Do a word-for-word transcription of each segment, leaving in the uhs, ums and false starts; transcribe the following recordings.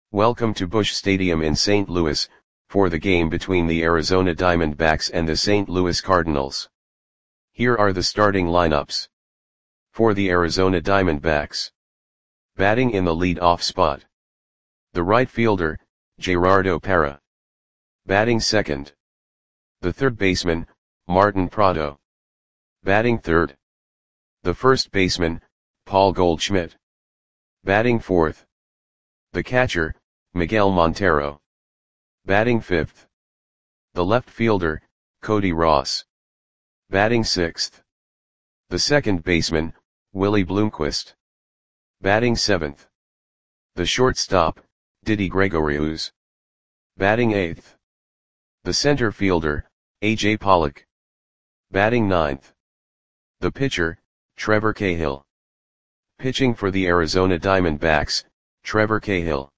Welcome to Busch Stadium in Saint Louis, for the game between the Arizona Diamondbacks and the Saint Louis Cardinals. Here are the starting lineups. For the Arizona Diamondbacks. Batting in the lead-off spot. The right fielder, Gerardo Parra. Batting second. The third baseman, Martin Prado. Batting third. The first baseman, Paul Goldschmidt. Batting fourth. The catcher, Miguel Montero. Batting fifth. The left fielder, Cody Ross. Batting sixth. The second baseman, Willie Bloomquist. Batting seventh. The shortstop, Didi Gregorius. Batting eighth. The center fielder, A J Pollock. Batting ninth. The pitcher, Trevor Cahill. Pitching for the Arizona Diamondbacks, Trevor Cahill.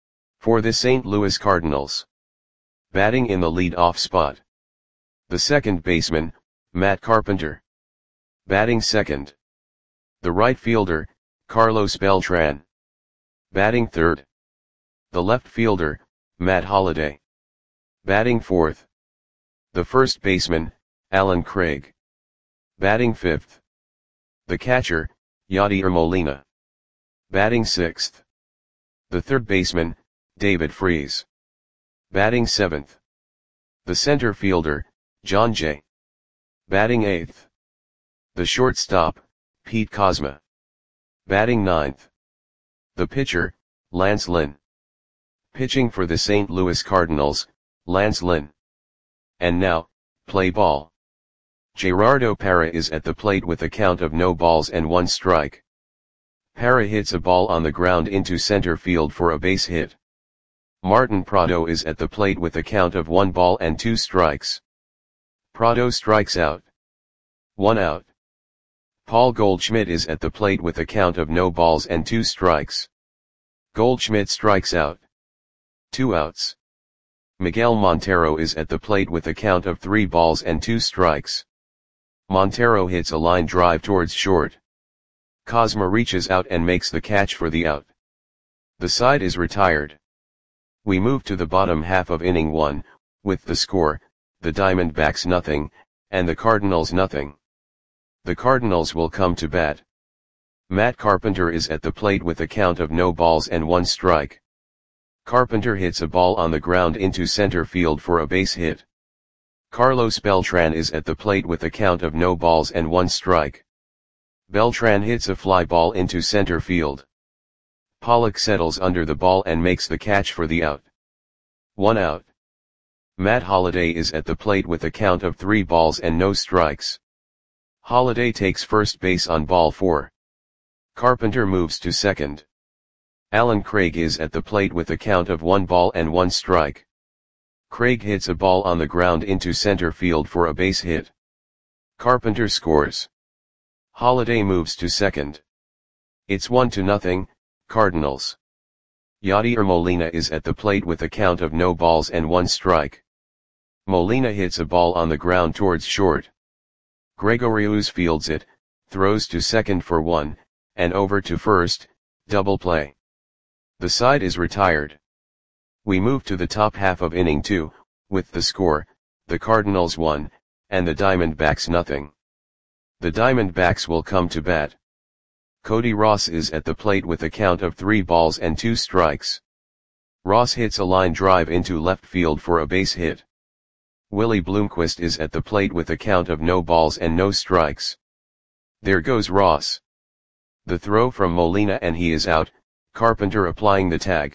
For the Saint Louis Cardinals. Batting in the lead-off spot. The second baseman, Matt Carpenter. Batting second. The right fielder, Carlos Beltran. Batting third. The left fielder, Matt Holliday. Batting fourth. The first baseman, Alan Craig. Batting fifth. The catcher, Yadier Molina. Batting sixth. The third baseman, David Freese. Batting seventh. The center fielder, Jon Jay. Batting eighth. The shortstop, Pete Kozma. Batting ninth. The pitcher, Lance Lynn. Pitching for the Saint Louis Cardinals, Lance Lynn. And now, play ball. Gerardo Parra is at the plate with a count of no balls and one strike. Parra hits a ball on the ground into center field for a base hit. Martin Prado is at the plate with a count of one ball and two strikes. Prado strikes out. One out. Paul Goldschmidt is at the plate with a count of no balls and two strikes. Goldschmidt strikes out. Two outs. Miguel Montero is at the plate with a count of three balls and two strikes. Montero hits a line drive towards short. Kozma reaches out and makes the catch for the out. The side is retired. We move to the bottom half of inning one, with the score, the Diamondbacks nothing, and the Cardinals nothing. The Cardinals will come to bat. Matt Carpenter is at the plate with a count of no balls and one strike. Carpenter hits a ball on the ground into center field for a base hit. Carlos Beltran is at the plate with a count of no balls and one strike. Beltran hits a fly ball into center field. Pollock settles under the ball and makes the catch for the out. One out. Matt Holliday is at the plate with a count of three balls and no strikes. Holliday takes first base on ball four. Carpenter moves to second. Alan Craig is at the plate with a count of one ball and one strike. Craig hits a ball on the ground into center field for a base hit. Carpenter scores. Holliday moves to second. It's one to nothing, Cardinals. Yadier Molina is at the plate with a count of no balls and one strike. Molina hits a ball on the ground towards short. Gregorius fields it, throws to second for one, and over to first, double play. The side is retired. We move to the top half of inning two, with the score, the Cardinals one, and the Diamondbacks nothing. The Diamondbacks will come to bat. Cody Ross is at the plate with a count of three balls and two strikes. Ross hits a line drive into left field for a base hit. Willie Bloomquist is at the plate with a count of no balls and no strikes. There goes Ross. The throw from Molina and he is out, Carpenter applying the tag.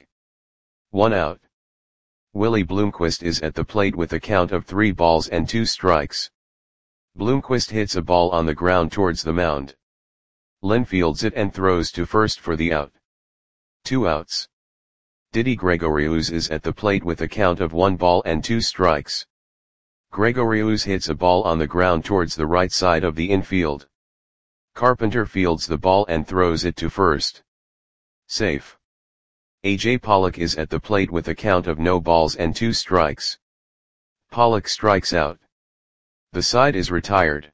One out. Willie Bloomquist is at the plate with a count of three balls and two strikes. Bloomquist hits a ball on the ground towards the mound. Lynn fields it and throws to first for the out. Two outs. Didi Gregorius is at the plate with a count of one ball and two strikes. Gregorius hits a ball on the ground towards the right side of the infield. Carpenter fields the ball and throws it to first. Safe. A J Pollock is at the plate with a count of no balls and two strikes. Pollock strikes out. The side is retired.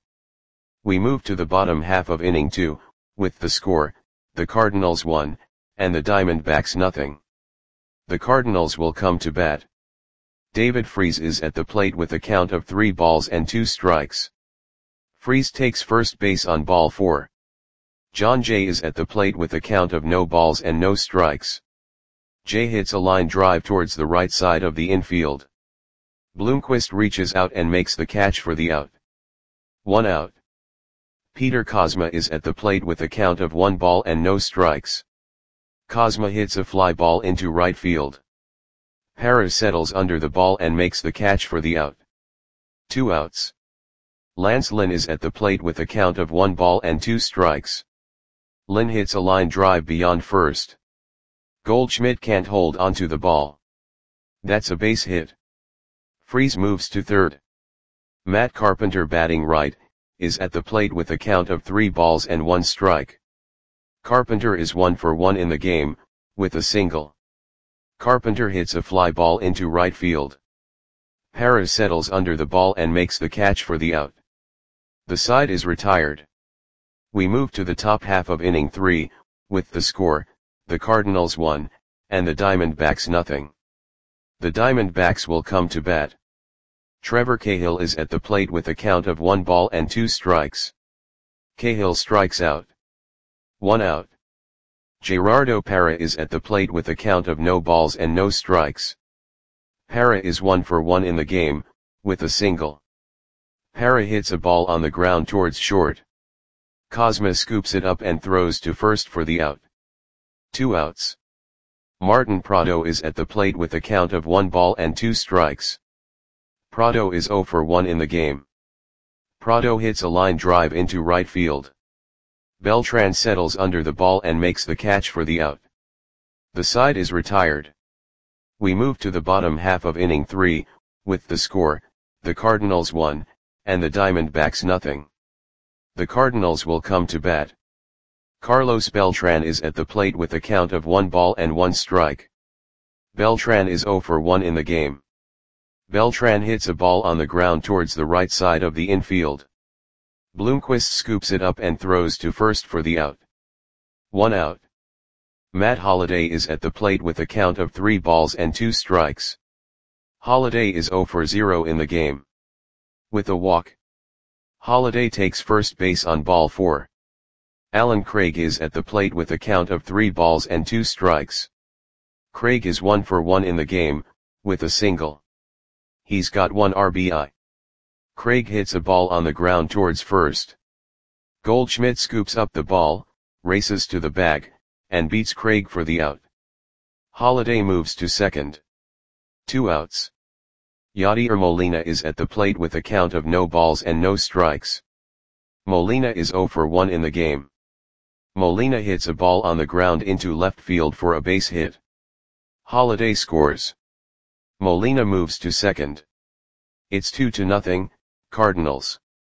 We move to the bottom half of inning two, with the score, the Cardinals one, and the Diamondbacks nothing. The Cardinals will come to bat. David Freese is at the plate with a count of three balls and two strikes. Freese takes first base on ball four. John Jay is at the plate with a count of no balls and no strikes. Jay hits a line drive towards the right side of the infield. Bloomquist reaches out and makes the catch for the out. One out. Peter Kozma is at the plate with a count of one ball and no strikes. Kozma hits a fly ball into right field. Parra settles under the ball and makes the catch for the out. Two outs. Lance Lynn is at the plate with a count of one ball and two strikes. Lynn hits a line drive beyond first. Goldschmidt can't hold onto the ball. That's a base hit. Freese moves to third. Matt Carpenter, batting right, is at the plate with a count of three balls and one strike. Carpenter is one for one in the game, with a single. Carpenter hits a fly ball into right field. Parra settles under the ball and makes the catch for the out. The side is retired. We move to the top half of inning three, with the score, the Cardinals one, and the Diamondbacks nothing. The Diamondbacks will come to bat. Trevor Cahill is at the plate with a count of one ball and two strikes. Cahill strikes out. One out. Gerardo Parra is at the plate with a count of no balls and no strikes. Parra is one for one in the game, with a single. Parra hits a ball on the ground towards short. Kozma scoops it up and throws to first for the out. Two outs. Martin Prado is at the plate with a count of one ball and two strikes. Prado is zero for one in the game. Prado hits a line drive into right field. Beltran settles under the ball and makes the catch for the out. The side is retired. We move to the bottom half of inning three, with the score, the Cardinals one, and the Diamondbacks nothing. The Cardinals will come to bat. Carlos Beltran is at the plate with a count of one ball and one strike. Beltran is zero for one in the game. Beltran hits a ball on the ground towards the right side of the infield. Bloomquist scoops it up and throws to first for the out. One out. Matt Holliday is at the plate with a count of three balls and two strikes. Holliday is zero for zero in the game. With a walk. Holliday takes first base on ball four. Alan Craig is at the plate with a count of three balls and two strikes. Craig is one for one in the game, with a single. He's got one R B I. Craig hits a ball on the ground towards first. Goldschmidt scoops up the ball, races to the bag, and beats Craig for the out. Holliday moves to second. Two outs. Yadier Molina is at the plate with a count of no balls and no strikes. Molina is zero for one in the game. Molina hits a ball on the ground into left field for a base hit. Holliday scores. Molina moves to second. It's two to nothing, Cardinals.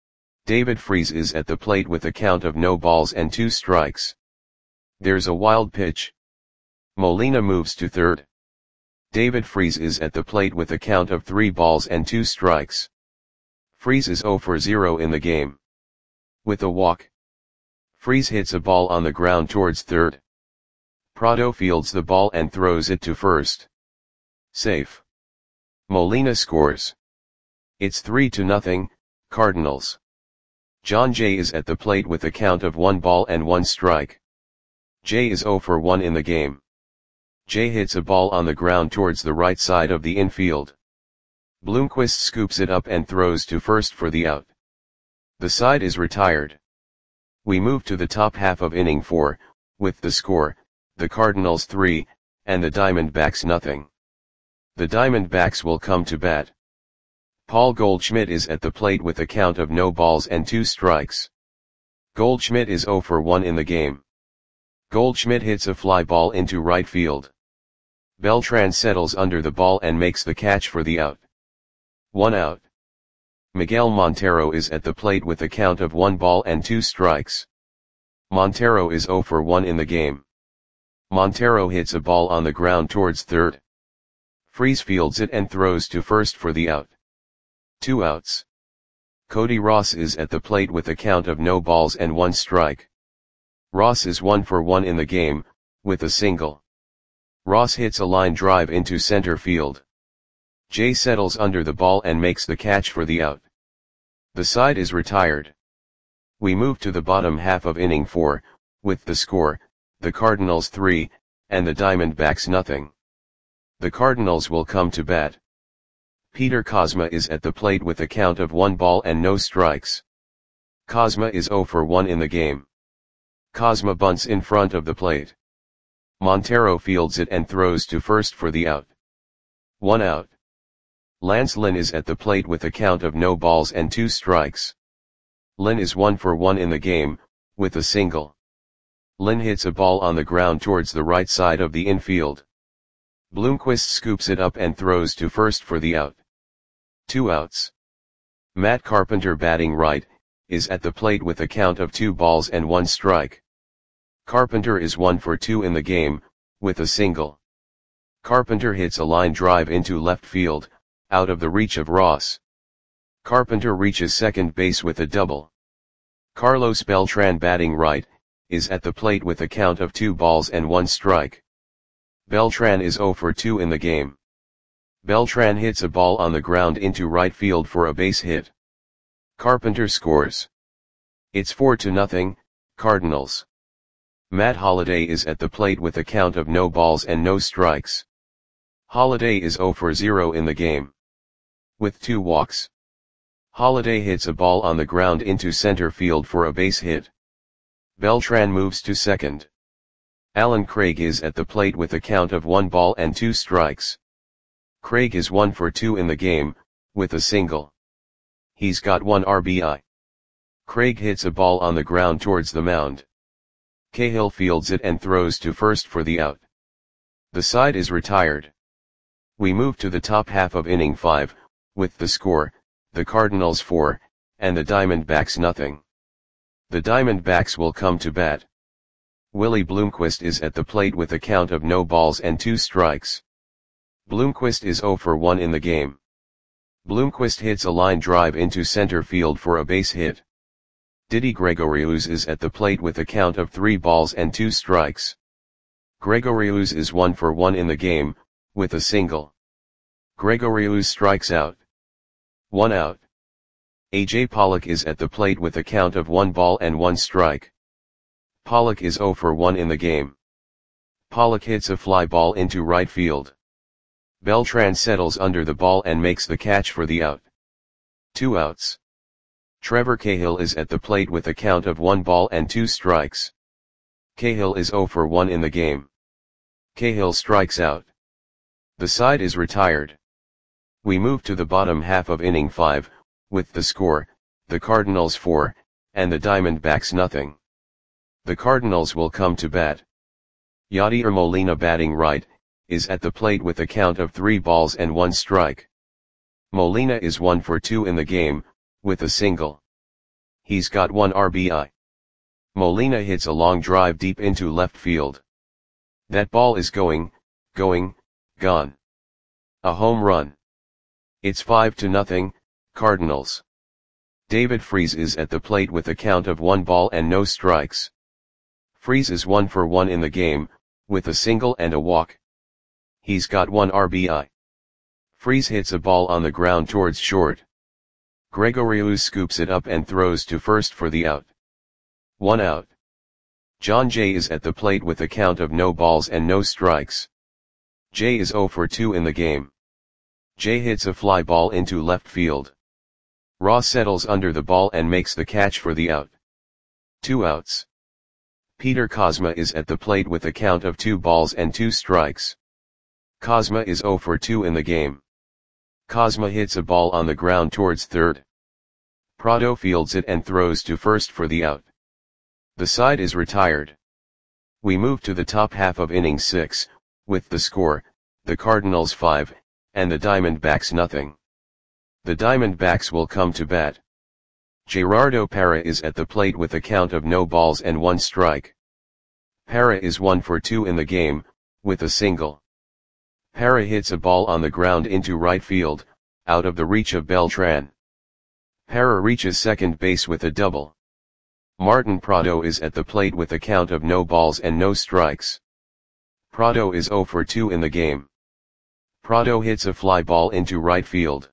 David Freese is at the plate with a count of no balls and two strikes. There's a wild pitch. Molina moves to third. David Freese is at the plate with a count of three balls and two strikes. Freese is zero for zero in the game. With a walk. Freese hits a ball on the ground towards third. Prado fields the ball and throws it to first. Safe. Molina scores. It's three to nothing, Cardinals. John Jay is at the plate with a count of one ball and one strike. Jay is zero for one in the game. Jay hits a ball on the ground towards the right side of the infield. Bloomquist scoops it up and throws to first for the out. The side is retired. We move to the top half of inning four, with the score, the Cardinals three, and the Diamondbacks nothing. The Diamondbacks will come to bat. Paul Goldschmidt is at the plate with a count of no balls and two strikes. Goldschmidt is zero for one in the game. Goldschmidt hits a fly ball into right field. Beltran settles under the ball and makes the catch for the out. One out. Miguel Montero is at the plate with a count of one ball and two strikes. Montero is zero for one in the game. Montero hits a ball on the ground towards third. Freese fields it and throws to first for the out. Two outs. Cody Ross is at the plate with a count of no balls and one strike. Ross is one for one in the game, with a single. Ross hits a line drive into center field. Jay settles under the ball and makes the catch for the out. The side is retired. We move to the bottom half of inning four, with the score, the Cardinals three, and the Diamondbacks nothing. The Cardinals will come to bat. Peter Kozma is at the plate with a count of one ball and no strikes. Kozma is zero for one in the game. Kozma bunts in front of the plate. Montero fields it and throws to first for the out. One out. Lance Lynn is at the plate with a count of no balls and two strikes. Lynn is one for one in the game, with a single. Lynn hits a ball on the ground towards the right side of the infield. Bloomquist scoops it up and throws to first for the out. Two outs. Matt Carpenter, batting right, is at the plate with a count of two balls and one strike. Carpenter is one for two in the game, with a single. Carpenter hits a line drive into left field, out of the reach of Ross. Carpenter reaches second base with a double. Carlos Beltran, batting right, is at the plate with a count of two balls and one strike. Beltran is zero for two in the game. Beltran hits a ball on the ground into right field for a base hit. Carpenter scores. It's four to nothing, Cardinals. Matt Holliday is at the plate with a count of no balls and no strikes. Holliday is zero for zero in the game. With two walks. Holliday hits a ball on the ground into center field for a base hit. Beltran moves to second. Alan Craig is at the plate with a count of one ball and two strikes. Craig is one for two in the game, with a single. He's got one R B I. Craig hits a ball on the ground towards the mound. Cahill fields it and throws to first for the out. The side is retired. We move to the top half of inning five, with the score, the Cardinals four, and the Diamondbacks nothing. The Diamondbacks will come to bat. Willie Bloomquist is at the plate with a count of no balls and two strikes. Bloomquist is zero for one in the game. Bloomquist hits a line drive into center field for a base hit. Didi Gregorius is at the plate with a count of three balls and two strikes. Gregorius is one for one in the game, with a single. Gregorius strikes out. One out. A J Pollock is at the plate with a count of one ball and one strike. Pollock is zero for one in the game. Pollock hits a fly ball into right field. Beltran settles under the ball and makes the catch for the out. Two outs. Trevor Cahill is at the plate with a count of one ball and two strikes. Cahill is zero for one in the game. Cahill strikes out. The side is retired. We move to the bottom half of inning five, with the score, the Cardinals four, and the Diamondbacks nothing. The Cardinals will come to bat. Yadier Molina, batting right, is at the plate with a count of three balls and one strike. Molina is one for two in the game, with a single. He's got one R B I. Molina hits a long drive deep into left field. That ball is going, going, gone. A home run. It's five to nothing, Cardinals. David Freese is at the plate with a count of one ball and no strikes. Freese is one for one in the game, with a single and a walk. He's got one R B I. Freese hits a ball on the ground towards short. Gregorius scoops it up and throws to first for the out. One out. John Jay is at the plate with a count of no balls and no strikes. Jay is zero for two in the game. Jay hits a fly ball into left field. Ross settles under the ball and makes the catch for the out. Two outs. Peter Kozma is at the plate with a count of two balls and two strikes. Kozma is zero for two in the game. Kozma hits a ball on the ground towards third. Prado fields it and throws to first for the out. The side is retired. We move to the top half of inning six, with the score, the Cardinals five, and the Diamondbacks nothing. The Diamondbacks will come to bat. Gerardo Parra is at the plate with a count of no balls and one strike. Parra is one for two in the game, with a single. Parra hits a ball on the ground into right field, out of the reach of Beltran. Parra reaches second base with a double. Martin Prado is at the plate with a count of no balls and no strikes. Prado is zero for two in the game. Prado hits a fly ball into right field.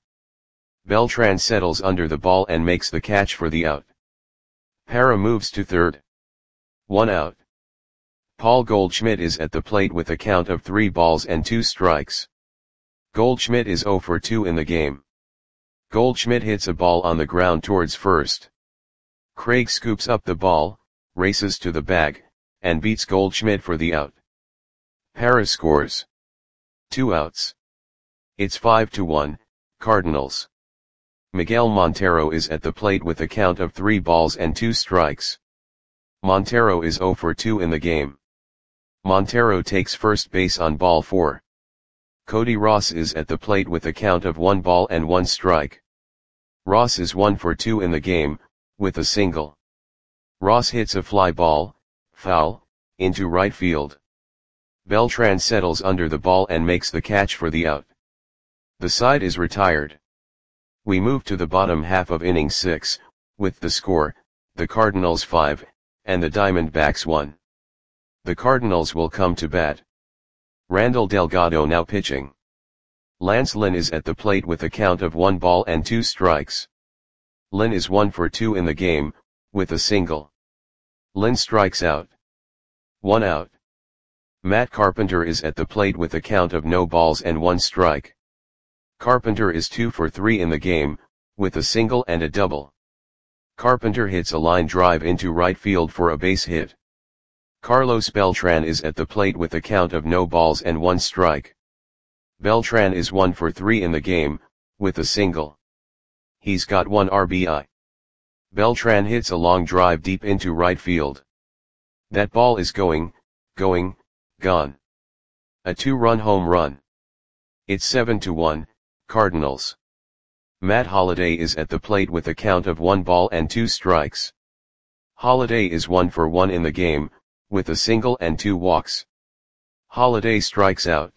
Beltran settles under the ball and makes the catch for the out. Parra moves to third. One out. Paul Goldschmidt is at the plate with a count of three balls and two strikes. Goldschmidt is zero for two in the game. Goldschmidt hits a ball on the ground towards first. Craig scoops up the ball, races to the bag, and beats Goldschmidt for the out. Parra scores. Two outs. It's five to one, Cardinals. Miguel Montero is at the plate with a count of three balls and two strikes. Montero is zero for two in the game. Montero takes first base on ball four. Cody Ross is at the plate with a count of one ball and one strike. Ross is one for two in the game, with a single. Ross hits a fly ball, foul, into right field. Beltran settles under the ball and makes the catch for the out. The side is retired. We move to the bottom half of inning six, with the score, the Cardinals five, and the Diamondbacks one. The Cardinals will come to bat. Randall Delgado now pitching. Lance Lynn is at the plate with a count of one ball and two strikes. Lynn is one for two in the game, with a single. Lynn strikes out. One out. Matt Carpenter is at the plate with a count of no balls and one strike. Carpenter is two for three in the game, with a single and a double. Carpenter hits a line drive into right field for a base hit. Carlos Beltran is at the plate with a count of no balls and one strike. Beltran is one for three in the game, with a single. He's got one R B I. Beltran hits a long drive deep into right field. That ball is going, going, gone. A two-run home run. It's seven to one, Cardinals. Matt Holliday is at the plate with a count of one ball and two strikes. Holliday is one for one in the game, with a single and two walks. Holliday strikes out.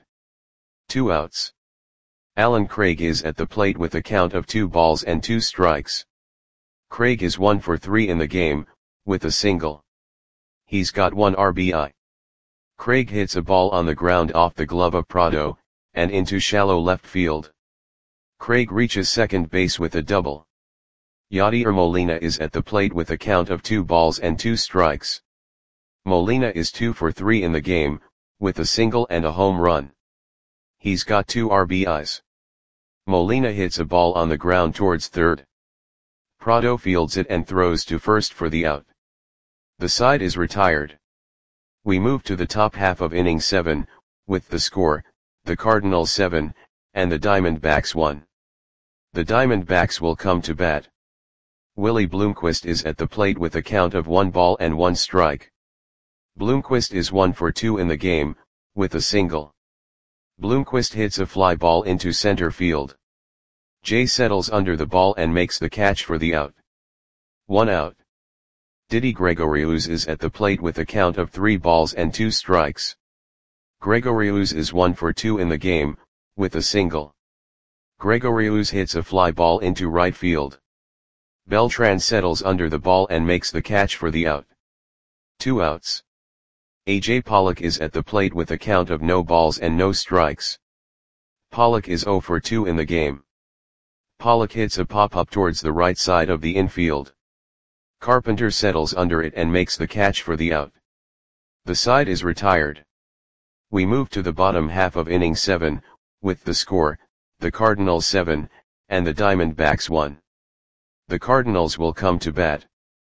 Two outs. Alan Craig is at the plate with a count of two balls and two strikes. Craig is one for three in the game, with a single. He's got one R B I. Craig hits a ball on the ground off the glove of Prado, and into shallow left field. Craig reaches second base with a double. Yadier Molina is at the plate with a count of two balls and two strikes. Molina is two for three in the game, with a single and a home run. He's got two R B Is. Molina hits a ball on the ground towards third. Prado fields it and throws to first for the out. The side is retired. We move to the top half of inning seven, with the score, the Cardinals seven, and the Diamondbacks one. The Diamondbacks will come to bat. Willie Bloomquist is at the plate with a count of one ball and one strike. Bloomquist is one for two in the game, with a single. Bloomquist hits a fly ball into center field. Jay settles under the ball and makes the catch for the out. One out. Didi Gregorius is at the plate with a count of three balls and two strikes. Gregorius is one for two in the game, with a single. Gregorius hits a fly ball into right field. Beltran settles under the ball and makes the catch for the out. Two outs. A J Pollock is at the plate with a count of no balls and no strikes. Pollock is zero for two in the game. Pollock hits a pop-up towards the right side of the infield. Carpenter settles under it and makes the catch for the out. The side is retired. We move to the bottom half of inning seven, with the score, the Cardinals seven, and the Diamondbacks one. The Cardinals will come to bat.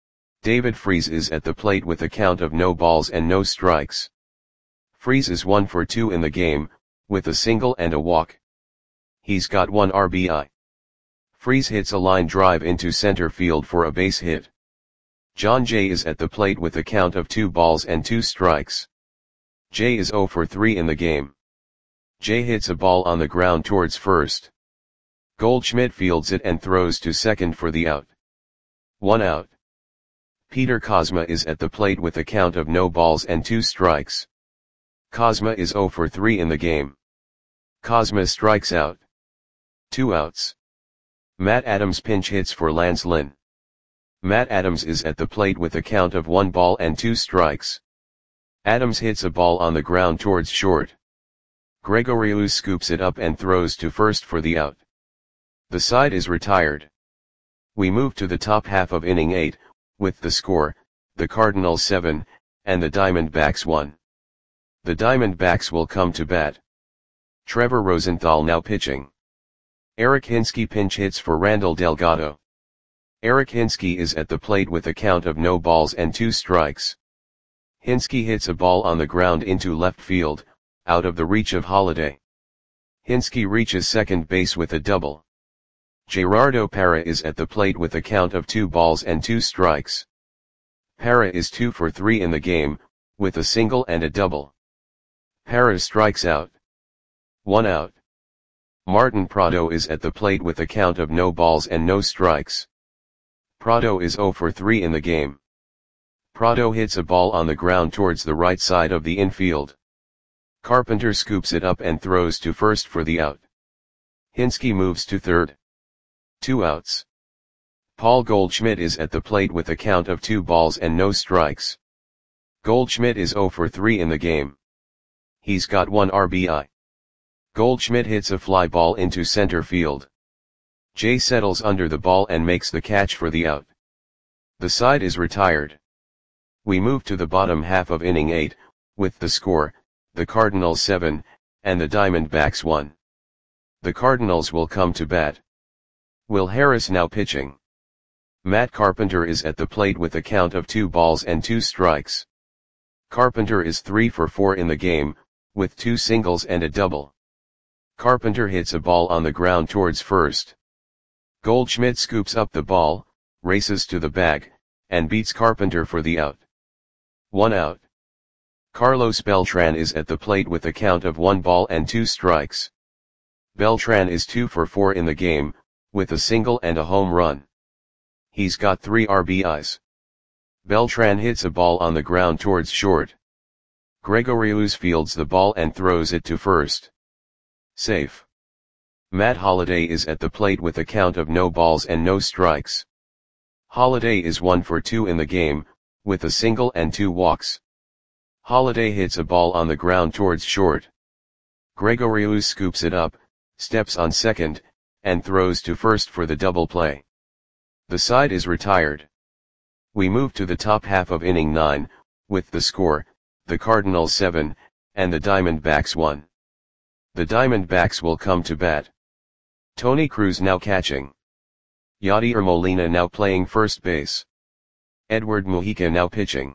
David Freese is at the plate with a count of no balls and no strikes. Freese is one for two in the game, with a single and a walk. He's got one R B I. Freese hits a line drive into center field for a base hit. John Jay is at the plate with a count of two balls and two strikes. Jay is zero for three in the game. Jay hits a ball on the ground towards first. Goldschmidt fields it and throws to second for the out. One out. Peter Kozma is at the plate with a count of no balls and two strikes. Kozma is zero for three in the game. Kozma strikes out. Two outs. Matt Adams pinch hits for Lance Lynn. Matt Adams is at the plate with a count of one ball and two strikes. Adams hits a ball on the ground towards short. Gregoriou scoops it up and throws to first for the out. The side is retired. We move to the top half of inning eight, with the score, the Cardinals seven, and the Diamondbacks one. The Diamondbacks will come to bat. Trevor Rosenthal now pitching. Eric Hinske pinch hits for Randall Delgado. Eric Hinske is at the plate with a count of no balls and two strikes. Hinske hits a ball on the ground into left field, out of the reach of Holliday. Hinske reaches second base with a double. Gerardo Parra is at the plate with a count of two balls and two strikes. Parra is two for three in the game, with a single and a double. Parra strikes out. One out. Martin Prado is at the plate with a count of no balls and no strikes. Prado is zero for three in the game. Prado hits a ball on the ground towards the right side of the infield. Carpenter scoops it up and throws to first for the out. Hinske moves to third. Two outs. Paul Goldschmidt is at the plate with a count of two balls and no strikes. Goldschmidt is zero for three in the game. He's got one R B I. Goldschmidt hits a fly ball into center field. Jay settles under the ball and makes the catch for the out. The side is retired. We move to the bottom half of inning eight, with the score, the Cardinals seven, and the Diamondbacks one. The Cardinals will come to bat. Will Harris now pitching. Matt Carpenter is at the plate with a count of two balls and two strikes. Carpenter is three for four in the game, with two singles and a double. Carpenter hits a ball on the ground towards first. Goldschmidt scoops up the ball, races to the bag, and beats Carpenter for the out. One out. Carlos Beltran is at the plate with a count of one ball and two strikes. Beltran is two for four in the game, with a single and a home run. He's got three R B Is. Beltran hits a ball on the ground towards short. Gregoriou fields the ball and throws it to first. Safe. Matt Holliday is at the plate with a count of no balls and no strikes. Holliday is one for two in the game, with a single and two walks. Holliday hits a ball on the ground towards short. Gregoriou scoops it up, steps on second, and throws to first for the double play. The side is retired. We move to the top half of inning nine, with the score, the Cardinals seven, and the Diamondbacks one. The Diamondbacks will come to bat. Tony Cruz now catching. Yadier Molina now playing first base. Edward Mujica now pitching.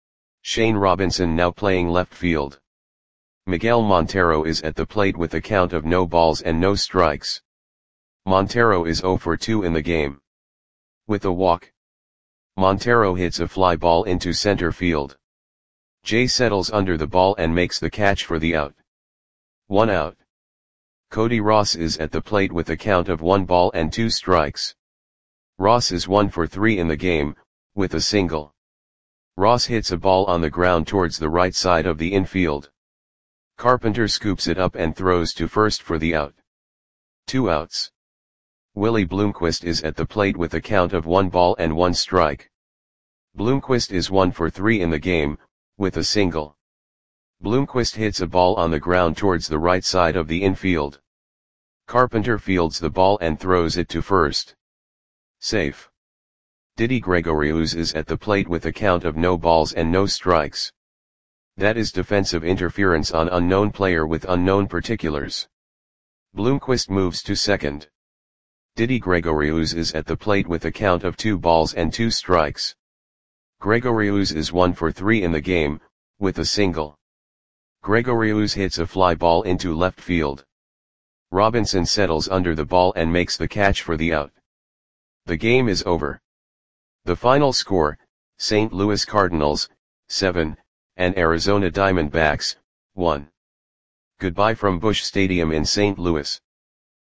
Shane Robinson now playing left field. Miguel Montero is at the plate with a count of no balls and no strikes. Montero is zero for two in the game. With a walk. Montero hits a fly ball into center field. Jay settles under the ball and makes the catch for the out. One out. Cody Ross is at the plate with a count of one ball and two strikes. Ross is one for three in the game, with a single. Ross hits a ball on the ground towards the right side of the infield. Carpenter scoops it up and throws to first for the out. Two outs. Willie Bloomquist is at the plate with a count of one ball and one strike. Bloomquist is one for three in the game, with a single. Bloomquist hits a ball on the ground towards the right side of the infield. Carpenter fields the ball and throws it to first. Safe. Didi Gregoriou is at the plate with a count of no balls and no strikes. That is defensive interference on unknown player with unknown particulars. Bloomquist moves to second. Didi Gregoriou is at the plate with a count of two balls and two strikes. Gregoriou is one for three in the game, with a single. Gregoriou hits a fly ball into left field. Robinson settles under the ball and makes the catch for the out. The game is over. The final score, Saint Louis Cardinals, seven, and Arizona Diamondbacks, one. Goodbye from Busch Stadium in Saint Louis.